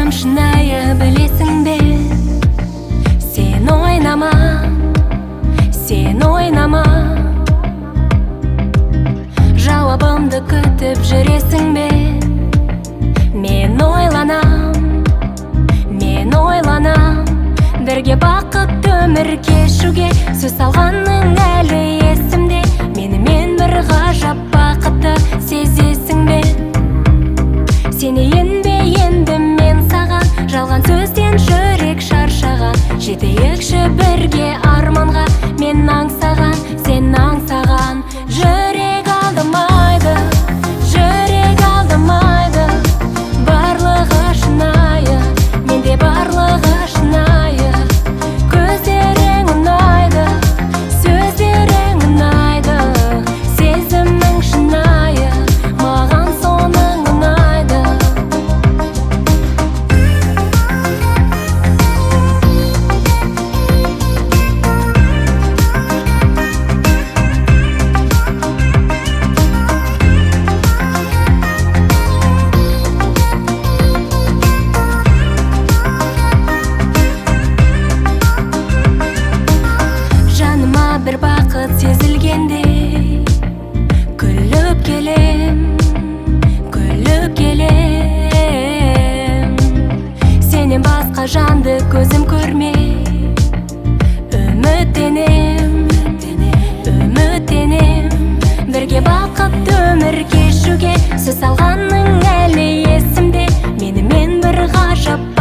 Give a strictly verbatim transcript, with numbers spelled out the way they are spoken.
Сезім шынайы білесің бе? Сен ойнама, сен ойнама. Жауабымды күтіп жүресің бе? Мен ойланам, мен ойланам. Бірге бақыт өмір кешуге сөз салғаның әлі есімде. Менімен бір ғажап бақытты сезесің бе? Сенейін бе енді мен саған? Жалған сөзден жүрек шаршаған. Жетейікші бірге арманға. Мен аңсаған, сен аңсаған. Жүрек алдамайды, жүрек алдамайды. Барлығы шынайы, менде барлығы шынайы. Көздерің ұнайды, сөздерің ұнайды. Сезімің шынайы, маған соның ұнайды. Жаныма бір бақыт сезілгенде күліп келем, күліп келем. Сенен басқа жанды көзім көрмей үміттенем, үміттенем. Бірге бақыт өмір кешуге сөз салғаның әлі есімде. Менімен бір ғажап